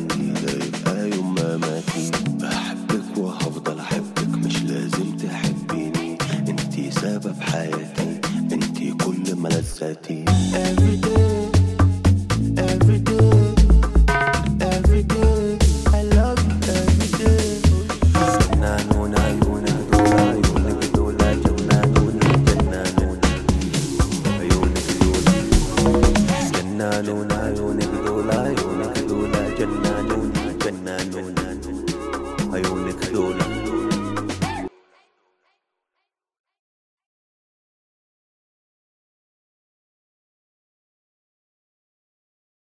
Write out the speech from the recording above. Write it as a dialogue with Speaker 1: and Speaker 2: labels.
Speaker 1: عندي ده يبقى يوم ما ماتي. بحبك وهفضل احبك مش لازم تحبيني، انتي سبب حياتي انتي كل ملذاتي. Every day every day every day I love you every day. جنانون عيونك دول عيونك دول جنانون جنانون عيونك دول جنانون عيونك دول عيونك دول جنانون جنانون عيونك دول.